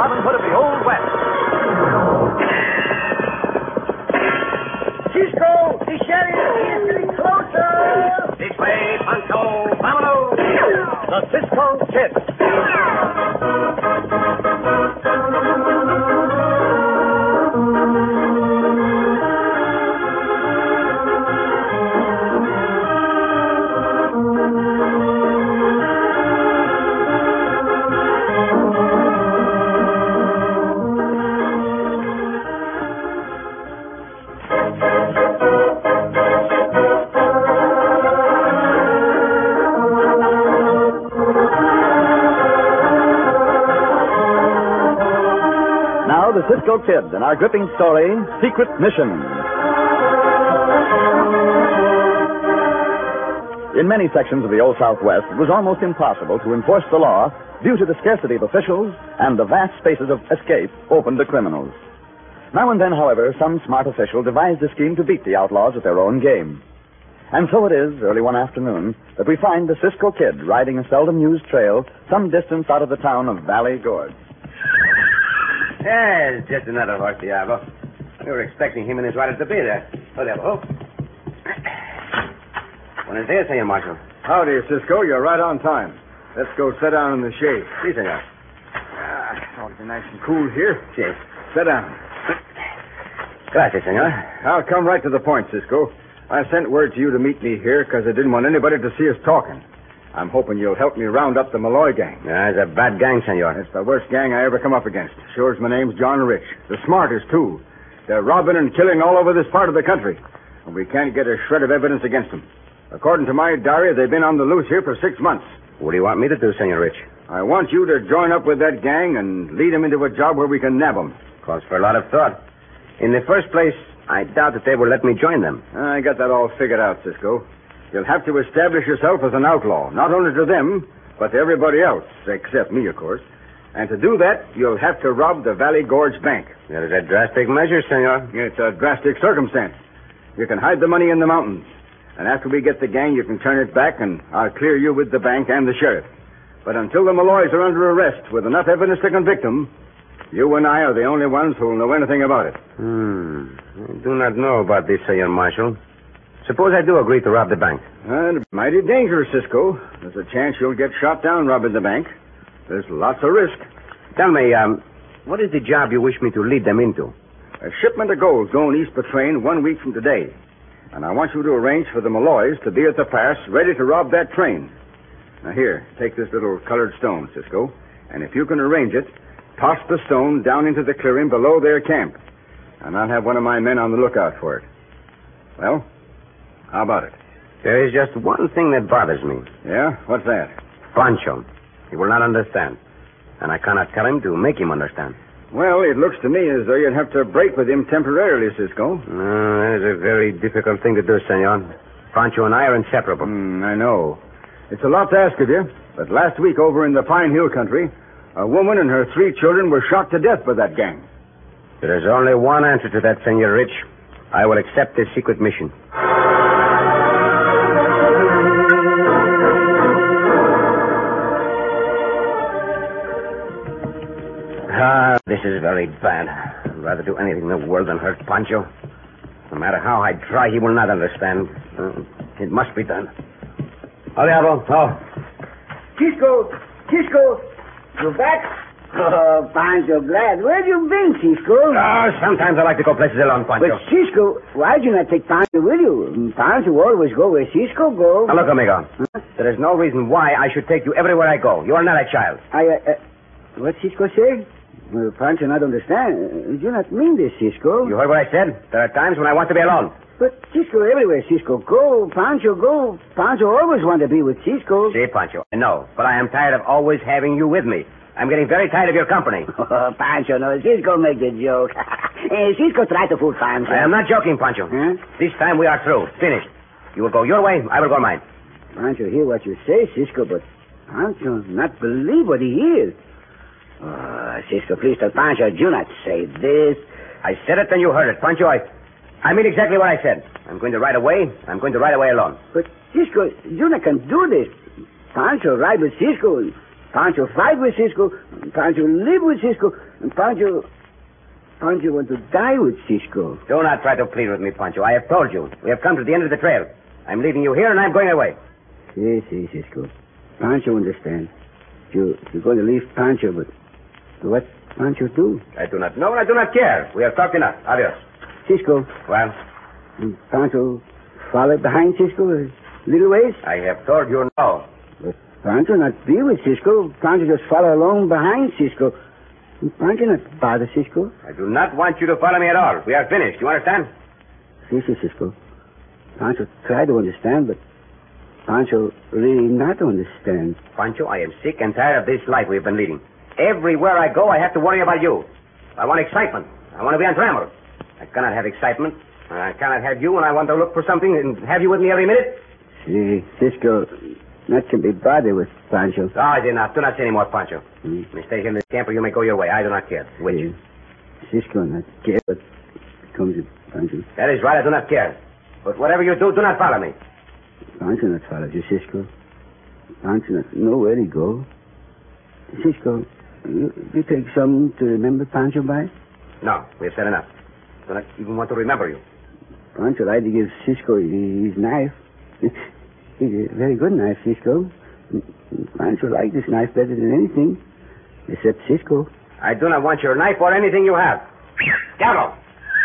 Robin Hood of the Old West. Cisco, the sheriff is getting closer. This way, Pancho. Vámonos. The Cisco Kid. The Cisco Kid and our gripping story, Secret Mission. In many sections of the Old Southwest, it was almost impossible to enforce the law due to the scarcity of officials and the vast spaces of escape open to criminals. Now and then, however, some smart official devised a scheme to beat the outlaws at their own game. And so it is, early one afternoon, that we find the Cisco Kid riding a seldom-used trail some distance out of the town of Valley Gorge. Yeah, it's just another horse, Diablo. We were expecting him and his rider to be there. Oh, Diablo. Buenos dias, Senor Marshal. Howdy, Cisco. You're right on time. Let's go sit down in the shade. Si, senor. Ought to be nice and cool here. Si. Sit down. Gracias, senor. I'll come right to the point, Cisco. I sent word to you to meet me here because I didn't want anybody to see us talking. I'm hoping you'll help me round up the Malloy gang. Yeah, it's a bad gang, senor. It's the worst gang I ever come up against. Sure as my name's John Rich. The smartest, too. They're robbing and killing all over this part of the country. And we can't get a shred of evidence against them. According to my diary, they've been on the loose here for 6 months. What do you want me to do, Senor Rich? I want you to join up with that gang and lead them into a job where we can nab them. Calls for a lot of thought. In the first place, I doubt that they will let me join them. I got that all figured out, Cisco. You'll have to establish yourself as an outlaw, not only to them, but to everybody else, except me, of course. And to do that, you'll have to rob the Valley Gorge Bank. That is a drastic measure, senor. It's a drastic circumstance. You can hide the money in the mountains. And after we get the gang, you can turn it back, and I'll clear you with the bank and the sheriff. But until the Malloys are under arrest with enough evidence to convict them, you and I are the only ones who will know anything about it. I do not know about this, Senor Marshal. Suppose I do agree to rob the bank. It's mighty dangerous, Cisco. There's a chance you'll get shot down robbing the bank. There's lots of risk. Tell me, what is the job you wish me to lead them into? A shipment of gold going east per train 1 week from today. And I want you to arrange for the Malloys to be at the pass ready to rob that train. Now here, take this little colored stone, Cisco. And if you can arrange it, toss the stone down into the clearing below their camp. And I'll have one of my men on the lookout for it. Well, how about it? There is just one thing that bothers me. Yeah? What's that? Pancho. He will not understand. And I cannot tell him to make him understand. Well, it looks to me as though you'd have to break with him temporarily, Cisco. That is a very difficult thing to do, senor. Pancho and I are inseparable. I know. It's a lot to ask of you, but last week over in the Pine Hill country, a woman and her 3 children were shot to death by that gang. There is only one answer to that, Senor Rich. I will accept this secret mission. This is very bad. I'd rather do anything in the world than hurt Pancho. No matter how I try, he will not understand. It must be done. Oh, Diablo. Oh. Cisco, you back? Oh, Pancho, glad. Where have you been, Cisco? Sometimes I like to go places alone, Pancho. But, Cisco, why do you not take Pancho with you? Pancho always go where Cisco goes. Now, look, amigo. Huh? There is no reason why I should take you everywhere I go. You are not a child. What Cisco say? Well, Pancho not understand. You do not mean this, Cisco. You heard what I said? There are times when I want to be alone. But Cisco, everywhere Cisco go, Pancho go. Pancho always want to be with Cisco. See, Pancho, I know, but I am tired of always having you with me. I'm getting very tired of your company. Oh, Pancho, no, Cisco make the joke. Cisco try to fool Pancho. I am not joking, Pancho. Huh? This time we are through. Finished. You will go your way, I will go mine. Pancho hear what you say, Cisco, but Pancho not believe what he hears. Oh, Cisco, please tell Pancho, do not say this. I said it and you heard it. Pancho, I mean exactly what I said. I'm going to ride away. I'm going to ride away alone. But, Cisco, you not can do this. Pancho ride with Cisco. Pancho fight with Cisco. Pancho live with Cisco. And Pancho want to die with Cisco. Do not try to plead with me, Pancho. I have told you. We have come to the end of the trail. I'm leaving you here, and I'm going away. Si, Cisco. Pancho understand. You're going to leave Pancho, but what Pancho do? I do not know, and I do not care. We have talked enough. Adios. Cisco. Well? And Pancho follow behind Cisco a little ways? I have told you no. But Pancho not be with Cisco. Pancho just follow along behind Cisco. And Pancho not bother Cisco. I do not want you to follow me at all. We are finished. You understand? Si, Cisco. Pancho try to understand, but Pancho really not understand. Pancho, I am sick and tired of this life we've been leading. Everywhere I go, I have to worry about you. I want excitement. I want to be untrammeled. I cannot have excitement. I cannot have you when I want to look for something and have you with me every minute. Si, Cisco not can be bothered with Pancho. Oh, I did not. Do not say any more, Pancho. You may stay here in this camp or you may go your way. I do not care. Which? Cisco not care, but comes with Pancho. That is right. I do not care. But whatever you do not follow me. Pancho not follow you, Cisco. Pancho not know where to go. Cisco, you take something to remember Pancho by? No, we have said enough. I do not even want to remember you. Pancho like to give Cisco his knife. It's a very good knife, Cisco. Pancho like this knife better than anything, except Cisco. I do not want your knife or anything you have. Diablo!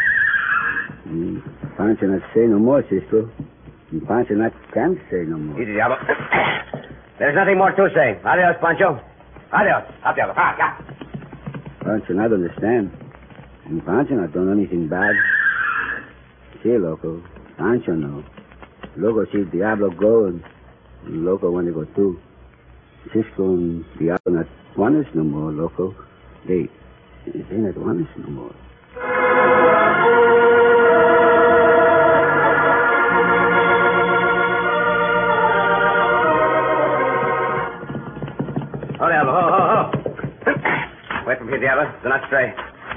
Pancho not say no more, Cisco. Pancho not can't say no more. Easy, Diablo. There's nothing more to say. Adios, Pancho. Adios. Up, Diablo. Pancho not understand. And Pancho not done anything bad. See, Loco. Pancho know. Loco see Diablo go, and Loco want to go too. Cisco and Diablo not want us no more, Loco. They not want us no more. Oh, Diablo, ho. Wait from here, Diablo. Do not stray.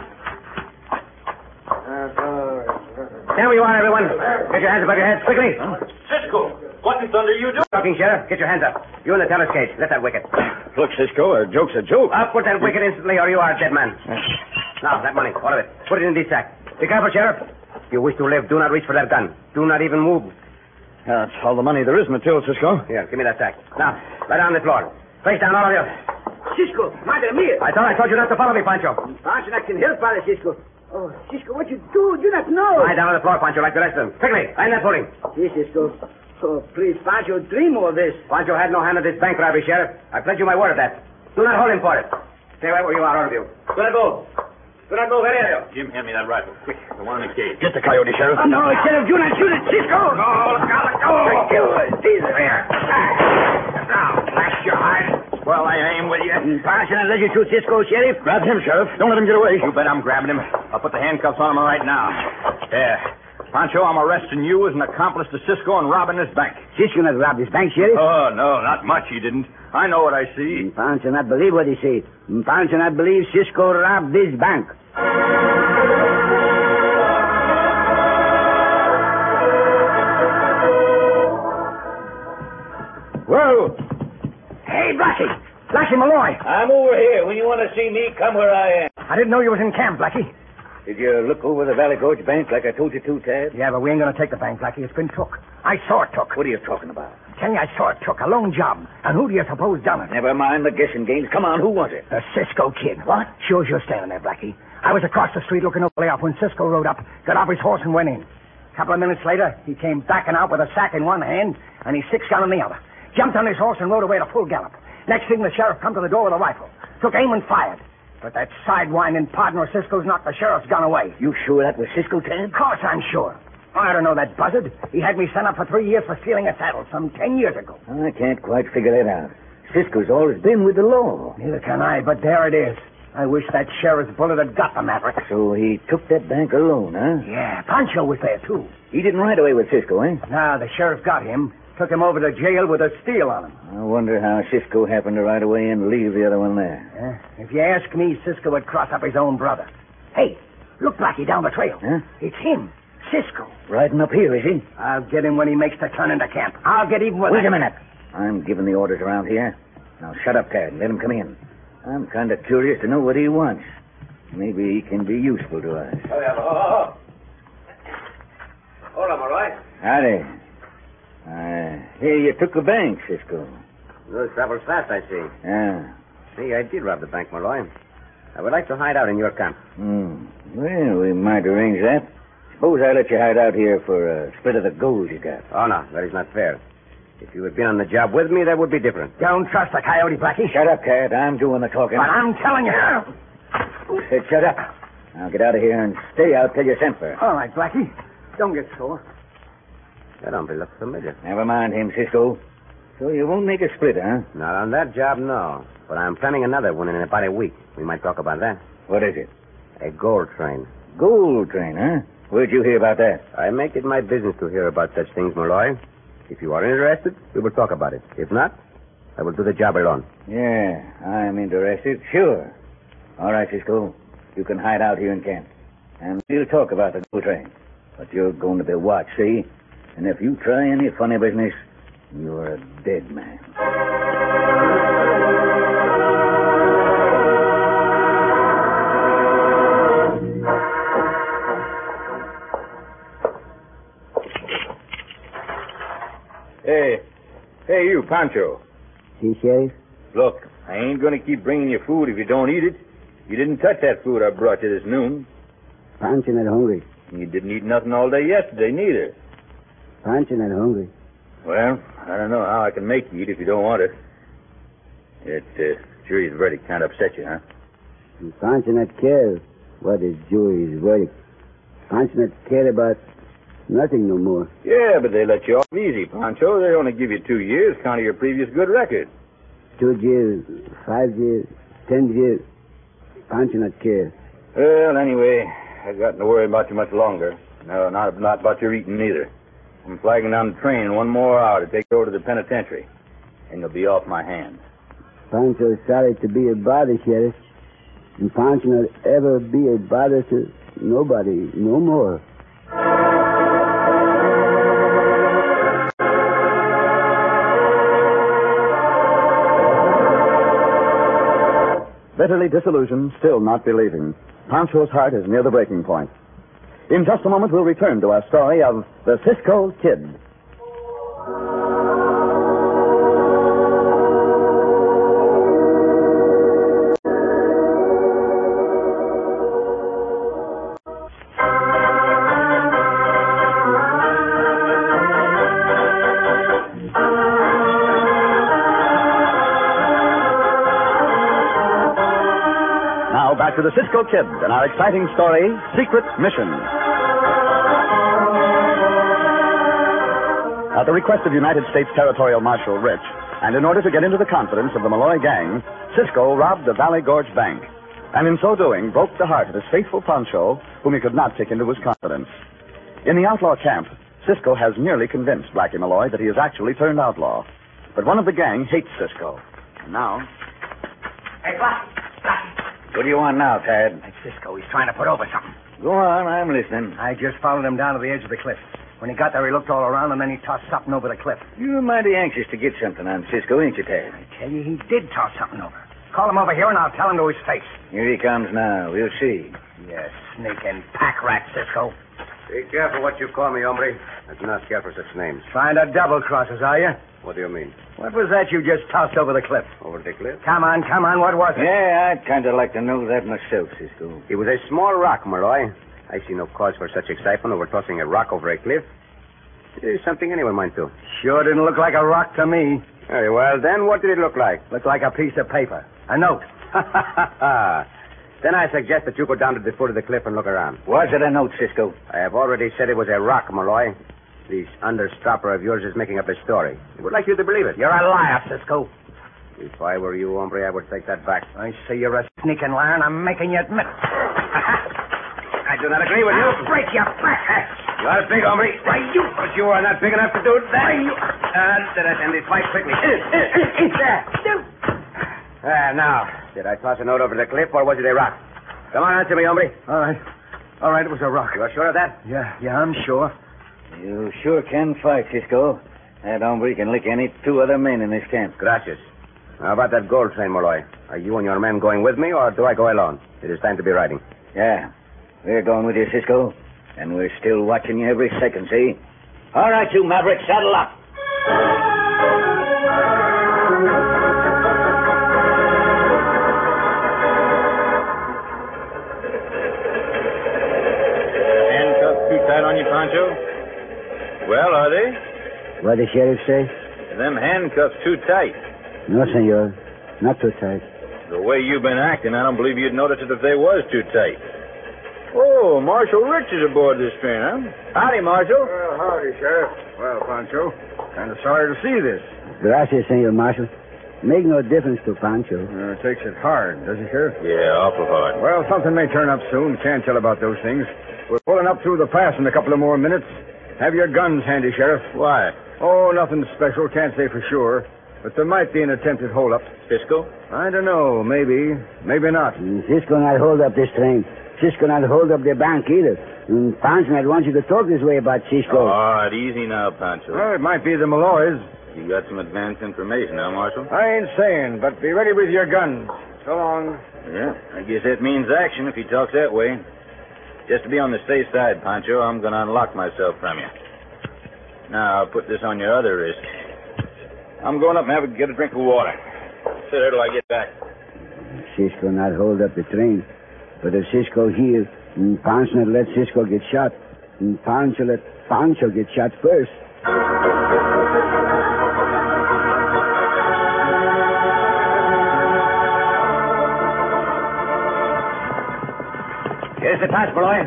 Stand where you are, everyone. Get your hands above your heads, quickly. Cisco, what in thunder are you doing? Talking, Sheriff. Get your hands up. You in the teller's cage. Lift that wicket. Look, Cisco, a joke's a joke. Up, put that wicket instantly, or you are a dead man. Now, that money, all of it. Put it in this sack. Be careful, Sheriff. If you wish to live, do not reach for that gun. Do not even move. That's all the money there is in the till, Cisco. Here, give me that sack. Now, lie down on the floor. Face down, all of you. Cisco, madre mia. I told you not to follow me, Pancho. Pancho not can help, Father Cisco. Oh, Cisco, what you do? You not know. Lie down on the floor, Pancho, like the rest of them. Quickly, line that footing. Yes, Cisco. Oh, please, Pancho, dream all this. Pancho had no hand in this bank robbery, Sheriff. I pledge you my word of that. Do not hold him for it. Stay right where you are, all of you. Do not move. Do not move, any of you. Jim, hand me that rifle. Quick, the one in the cage. Get the coyote, Sheriff. Oh, no, Sheriff, do not shoot it, Cisco. No, look out, let go. Here. Now, blast your heart. Well, I aim with you. Pancho not let you shoot Cisco, Sheriff. Grab him, Sheriff. Don't let him get away. You bet I'm grabbing him. I'll put the handcuffs on him right now. There. Pancho, I'm arresting you as an accomplice to Cisco in robbing this bank. Cisco not rob this bank, Sheriff. Oh, no, not much he didn't. I know what I see. Pancho not believe what he say. Pancho not believe Cisco robbed this bank. Whoa! Hey, Blackie. Blackie Malloy. I'm over here. When you want to see me, come where I am. I didn't know you was in camp, Blackie. Did you look over the Valley Gorge Bank like I told you to, Tad? Yeah, but we ain't gonna take the bank, Blackie. It's been took. I saw it took. What are you talking about? Tell you, I saw it took. A lone job. And who do you suppose done it? Never mind the guessing games. Come on, who was it? The Cisco kid. What? Sure as you're standing there, Blackie. I was across the street looking over the up when Cisco rode up, got off his horse and went in. A couple of minutes later, he came backing out with a sack in one hand and his six-gun in the other. Jumped on his horse and rode away at a full gallop. Next thing, the sheriff come to the door with a rifle. Took aim and fired. But that sidewinding partner of Cisco's knocked the sheriff's gun away. You sure that was Cisco, Tad? Of course I'm sure. I don't know that buzzard. He had me sent up for 3 years for stealing a saddle some 10 years ago. I can't quite figure that out. Cisco's always been with the law. Neither can I, but there it is. I wish that sheriff's bullet had got the maverick. So he took that bank alone, huh? Yeah, Pancho was there, too. He didn't ride away with Cisco, eh? Now, the sheriff got him, took him over to jail with a steel on him. I wonder how Cisco happened to ride away and leave the other one there. If you ask me, Cisco would cross up his own brother. Hey, look, Blackie, down the trail. Huh? It's him, Cisco. Riding up here, is he? I'll get him when he makes the turn into camp. I'll get even with Wait a minute. I'm giving the orders around here. Now, shut up, Tad, and let him come in. I'm kind of curious to know what he wants. Maybe he can be useful to us. Oh, yeah. Oh. Hold on, Malloy. Howdy. Here you took the bank, Cisco. News travels fast, I see. Yeah. See, I did rob the bank, Malloy. I would like to hide out in your camp. Well, we might arrange that. Suppose I let you hide out here for a split of the gold you got. Oh, no, that is not fair. If you had been on the job with me, that would be different. Don't trust the coyote, Blackie. Shut up, Cat. I'm doing the talking. But I'm telling you. Who said shut up? Now get out of here and stay out till you're sent for. All right, Blackie. Don't get sore. That hombre looks familiar. Never mind him, Cisco. So you won't make a split, huh? Not on that job, no. But I'm planning another one in about a week. We might talk about that. What is it? A gold train. Gold train, huh? Where'd you hear about that? I make it my business to hear about such things, Malloy. If you are interested, we will talk about it. If not, I will do the job alone. Yeah, I'm interested. Sure. All right, Cisco. You can hide out here in camp. And we'll talk about the gold train. But you're going to be watched, see? And if you try any funny business, you're a dead man. Hey, you, Pancho. See, Sheriff? Look, I ain't going to keep bringing you food if you don't eat it. You didn't touch that food I brought you this noon. Pancho not hungry. You didn't eat nothing all day yesterday, neither. Pancho not hungry. Well, I don't know how I can make you eat if you don't want it. Jury's verdict kind of upset you, huh? And Pancho not care what is jury's verdict. Pancho not care about nothing no more. Yeah, but they let you off easy, Pancho. They only give you 2 years, count of your previous good record. 2 years, 5 years, 10 years. Pancho not care. Well, anyway, I've got to worry about you much longer. No, not about your eating, neither. I'm flagging down the train in 1 more hour to take you over to the penitentiary. And you'll be off my hands. Pancho is sorry to be a bother, Sheriff. And Pancho not ever be a bother to nobody no more. Bitterly disillusioned, still not believing, Pancho's heart is near the breaking point. In just a moment, we'll return to our story of the Cisco Kid. Now back to the Cisco Kid and our exciting story, Secret Mission. At the request of United States Territorial Marshal Rich, and in order to get into the confidence of the Malloy gang, Cisco robbed the Valley Gorge Bank, and in so doing broke the heart of his faithful Pancho, whom he could not take into his confidence. In the outlaw camp, Cisco has nearly convinced Blackie Malloy that he is actually turned outlaw. But one of the gang hates Cisco. And now... Hey, Blackie. What do you want now, Tad? Hey, Cisco, he's trying to put over something. Go on, I'm listening. I just followed him down to the edge of the cliff. When he got there, he looked all around, and then he tossed something over the cliff. You're mighty anxious to get something on Cisco, ain't you, Tad? I tell you, he did toss something over. Call him over here, and I'll tell him to his face. Here he comes now. We'll see. You sneaking pack rat, Cisco. Be careful what you call me, hombre. I do not care for such names. Trying to double-cross us, are you? What do you mean? What was that you just tossed over the cliff? Over the cliff? Come on, what was it? Yeah, I'd kind of like to know that myself, Cisco. It was a small rock, Malloy. I see no cause for such excitement over tossing a rock over a cliff. It is something anyone might do. Sure didn't look like a rock to me. Very well, then what did it look like? Looked like a piece of paper. A note. Then I suggest that you go down to the foot of the cliff and look around. Was it a note, Cisco? I have already said it was a rock, Malloy. This understopper of yours is making up a story. I would like you to believe it. You're a liar, Cisco. If I were you, hombre, I would take that back. I see you're a sneaking liar, and I'm making you admit. I do not agree with you. I'll break your back. You are big, hombre. Why, you... But you are not big enough to do that. Let us end this fight quickly. Now, did I toss a note over the cliff, or was it a rock? Come on, answer me, hombre. All right, it was a rock. You are sure of that? Yeah, I'm sure. You sure can fight, Cisco. That hombre can lick any 2 other men in this camp. Gracias. How about that gold train, Malloy? Are you and your men going with me, or do I go alone? It is time to be riding. Yeah, we're going with you, Cisco. And we're still watching you every second, see? All right, you Maverick, saddle up. Handcuffs too tight on you, Pancho? Well, are they? What the sheriff say? Them handcuffs too tight. No, senor. Not too tight. The way you've been acting, I don't believe you'd notice it if they was too tight. Oh, Marshal Rich is aboard this train, huh? Howdy, Marshal. Well, howdy, Sheriff. Well, Pancho, kind of sorry to see this. Gracias, senor marshal. Make no difference to Pancho. Takes it hard, does it, Sheriff? Yeah, awful hard. Well, something may turn up soon. Can't tell about those things. We're pulling up through the pass in a couple of more minutes. Have your guns handy, Sheriff. Why? Oh, nothing special. Can't say for sure. But there might be an attempted hold-up. Cisco? I don't know. Maybe. Maybe not. Cisco not hold up this train. Cisco not hold up the bank either. Pancho not want you to talk this way about Cisco. All right, easy now, Pancho. Well, it might be the Malloys. You got some advance information, huh, Marshal? I ain't saying, but be ready with your guns. So long. Yeah, I guess that means action if he talks that way. Just to be on the safe side, Pancho, I'm going to unlock myself from you. Now, I'll put this on your other wrist. I'm going up and get a drink of water. Sit there till I get back. Cisco not hold up the train. But if Cisco here, Pancho not let Cisco get shot. Pancho let Pancho get shot first. Here's the pass, Malloy.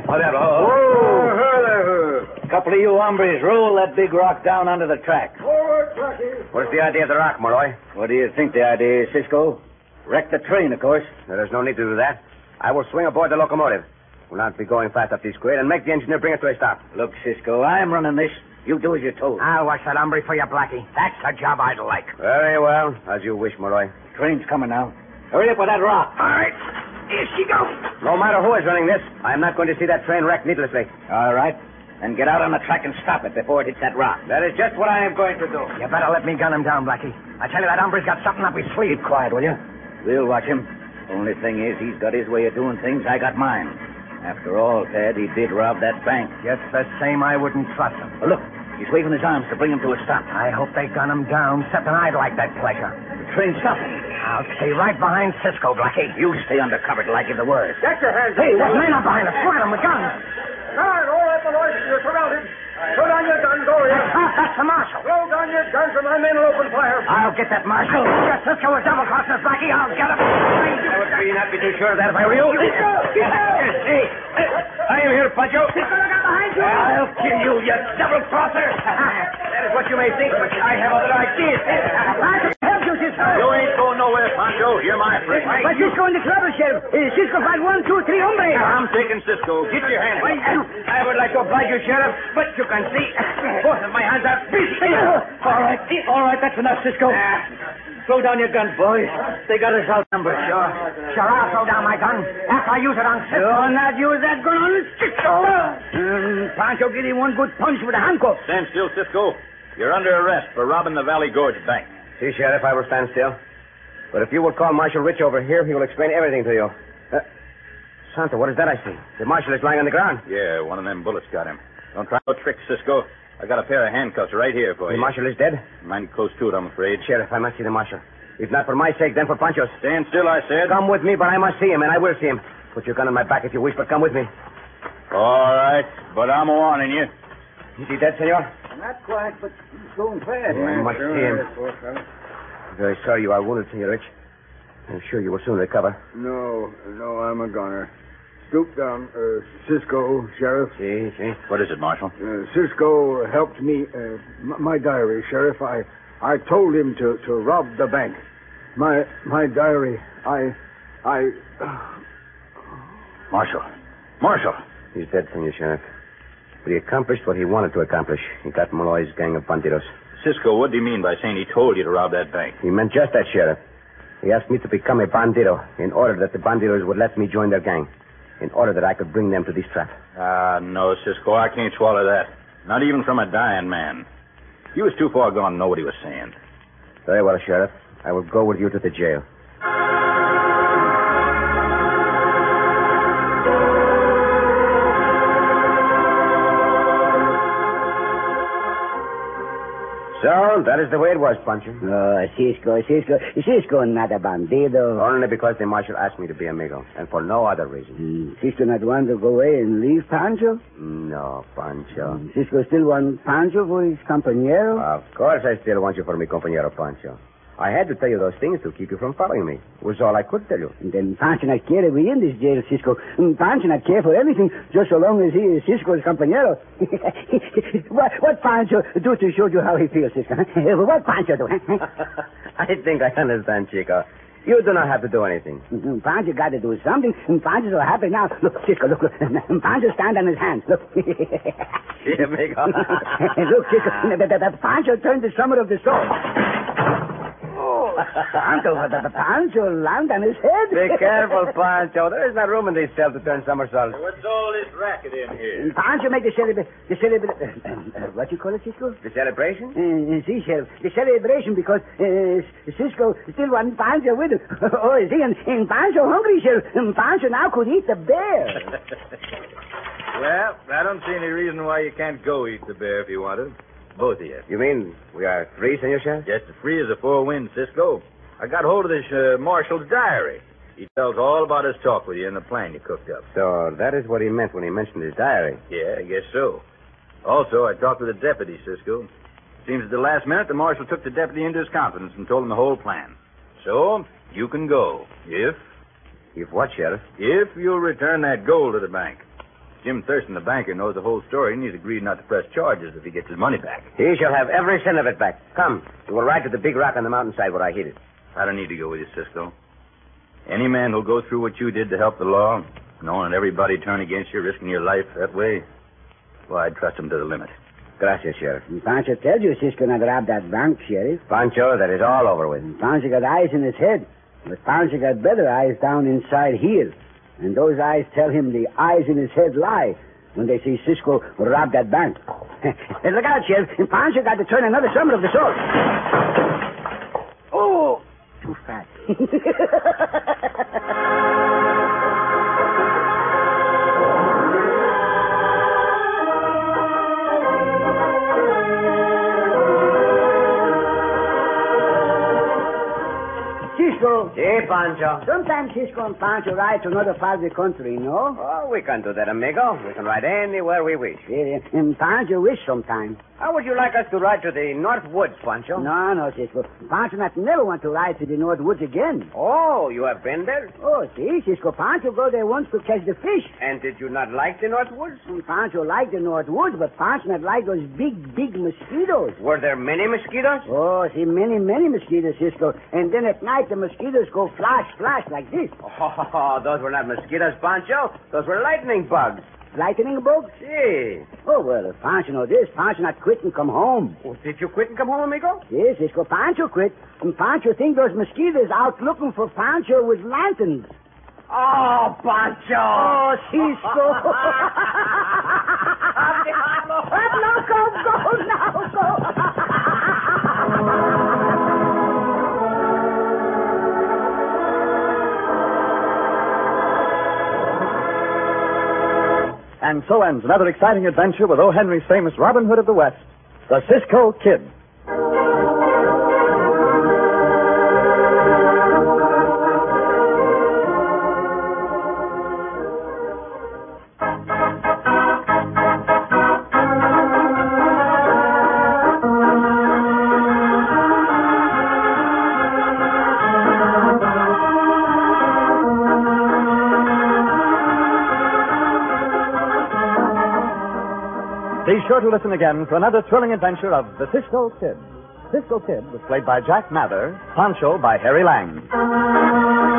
Whoa! Couple of you hombres roll that big rock down onto the track. Forward, Blackie. What's the idea of the rock, Malloy? What do you think the idea is, Cisco? Wreck the train, of course. There's no need to do that. I will swing aboard the locomotive. We'll not be going fast up this grade and make the engineer bring it to a stop. Look, Cisco, I'm running this. You do as you're told. I'll watch that hombre for you, Blackie. That's a job I'd like. Very well. As you wish, Malloy. Train's coming now. Hurry up with that rock. All right. Here she goes. No matter who is running this, I'm not going to see that train wrecked needlessly. All right. Then get out on the track and stop it before it hits that rock. That is just what I am going to do. You better let me gun him down, Blackie. I tell you, that hombre's got something up his sleeve. Keep quiet, will you? We'll watch him. Only thing is, he's got his way of doing things. I got mine. After all, Tad, he did rob that bank. Just the same, I wouldn't trust him. Oh, look, he's waving his arms to bring him to a stop. I hope they gun him down, except I'd like that pleasure. The train's stopping. I'll stay right behind Cisco, Blackie. You stay under cover till I give the word. Get your hands Hey, what men are behind us? Look at them with guns. All right, Malloy. You're surrounded. Throw down your guns, all That's the marshal. Throw down your guns or my men will open fire. I'll get that marshal. Yes, Cisco was double-crossing us, Blackie. I'll get him. I would not be too sure of that if I were you. Hey, I am here, Pancho. Cisco, look out behind you. I'll kill you, you double-crosser. That is what you may think, but I have other ideas. Pancho, help you, Cisco. You ain't going nowhere, Pancho. You're my friend. But Cisco in the trouble, Sheriff. Cisco fight 1, 2, 3 hombres. I'm taking Cisco. Get your hands. I would like to oblige you, Sheriff, but you can see both of my hands are busy. All right, that's enough, Cisco. Throw down your guns, boys. They got us outnumbered. Sure, I'll throw down my gun after I use it on Cisco. You'll not use that gun on Cisco. Pancho, give him one good punch with a handcuff. Stand still, Cisco. You're under arrest for robbing the Valley Gorge Bank. See, Sheriff, I will stand still. But if you will call Marshal Rich over here, he will explain everything to you. Santo, what is that I see? The marshal is lying on the ground. Yeah, one of them bullets got him. Don't try no tricks, Cisco. I got a pair of handcuffs right here for The you. marshal is dead? Mighty close to it, I'm afraid. Sheriff, I must see the marshal. If not for my sake, then for Pancho's. Stand still, I said. Come with me, but I must see him, and I will see him. Put your gun on my back if you wish, but come with me. All right, but I'm warning you. Is he dead, senor? Not quite, but he's going fast. I must see him. Very sorry you are wounded, Senor Rich. I'm sure you will soon recover. No, I'm a goner. Stoop down, Cisco, Sheriff. See. What is it, Marshal? Cisco helped me. My diary, Sheriff. I told him to rob the bank. My diary. Marshal. He's dead, Senor Sheriff. But he accomplished what he wanted to accomplish. He got Malloy's gang of bandidos. Cisco, what do you mean by saying he told you to rob that bank? He meant just that, Sheriff. He asked me to become a bandido in order that the bandidos would let me join their gang. In order that I could bring them to this trap. No, Cisco, I can't swallow that. Not even from a dying man. He was too far gone to know what he was saying. Very well, Sheriff. I will go with you to the jail. So, that is the way it was, Pancho. Oh, Cisco not a bandido. Only because the marshal asked me to be amigo, and for no other reason. Cisco not want to go away and leave Pancho? No, Pancho. Cisco still want Pancho for his compañero? Of course I still want you for mi compañero, Pancho. I had to tell you those things to keep you from following me. It was all I could tell you. And then Pancho not care to be in this jail, Cisco. Pancho not care for anything, just so long as he is Cisco's compañero. what Pancho do to show you how he feels, Cisco? What Pancho do? I think I understand, Chico. You do not have to do anything. Pancho got to do something. Pancho's so happy now. Look, Cisco, look. Pancho stand on his hands. Look. See, amigo. Look, Cisco. Pancho turned the summit of the sword. Pancho land on his head. Be careful, Pancho. There is not room in this cell to turn somersaults. What's all this racket in here? Pancho make the what you call it, Cisco? The celebration? See, Sheriff. The celebration because Cisco still want Pancho with him. Oh, see, and Pancho hungry, Sheriff. Pancho now could eat the bear. Well, I don't see any reason why you can't go eat the bear if you want to. Both of you. You mean we are free, Senor Sheriff? Just as free as a four winds, Cisco. I got hold of this marshal's diary. He tells all about his talk with you and the plan you cooked up. So that is what he meant when he mentioned his diary. Yeah, I guess so. Also, I talked with the deputy, Cisco. Seems at the last minute the marshal took the deputy into his confidence and told him the whole plan. So, you can go. If what, Sheriff? If you'll return that gold to the bank. Jim Thurston, the banker, knows the whole story, and he's agreed not to press charges if he gets his money back. He shall have every cent of it back. Come, we will ride to the big rock on the mountainside where I hid it. I don't need to go with you, Cisco. Any man who'll go through what you did to help the law, knowing that everybody turned against you, risking your life that way, well, I'd trust him to the limit. Gracias, Sheriff. Pancho tells you Cisco not rob that bank, Sheriff. Pancho, that is all over with. Pancho got eyes in his head, but Pancho got better eyes down inside here. And those eyes tell him the eyes in his head lie when they see Cisco rob that bank. Hey, look out, Sheriff. Pancho got to turn another summit of the sword. Oh, too fast. Cisco. Hey, Pancho. Sometimes Cisco and Pancho ride to another part of the country, no? Oh, we can do that, amigo. We can ride anywhere we wish. Yeah, and Pancho wish sometimes. How would you like us to ride to the North Woods, Pancho? No, Cisco. Pancho not never want to ride to the North Woods again. Oh, you have been there? Oh, see, Cisco, Pancho go there once to catch the fish. And did you not like the North Woods? Pancho liked the North Woods, but Pancho not like those big mosquitoes. Were there many mosquitoes? Oh, see, many mosquitoes, Cisco. And then at night, the mosquitoes go flash like this. Oh, those were not mosquitoes, Pancho. Those were lightning bugs. Lightning bugs? Si. Oh, well, if Pancho know this, Pancho not quit and come home. Oh, did you quit and come home, amigo? Yes, Cisco, Pancho quit. And Pancho think those mosquitoes out looking for Pancho with lanterns. Oh, Pancho! Oh, Cisco! Go now, go! And so ends another exciting adventure with O. Henry's famous Robin Hood of the West, the Cisco Kid. Be sure to listen again for another thrilling adventure of the Cisco Kid. Cisco Kid was played by Jack Mather, Pancho by Harry Lang.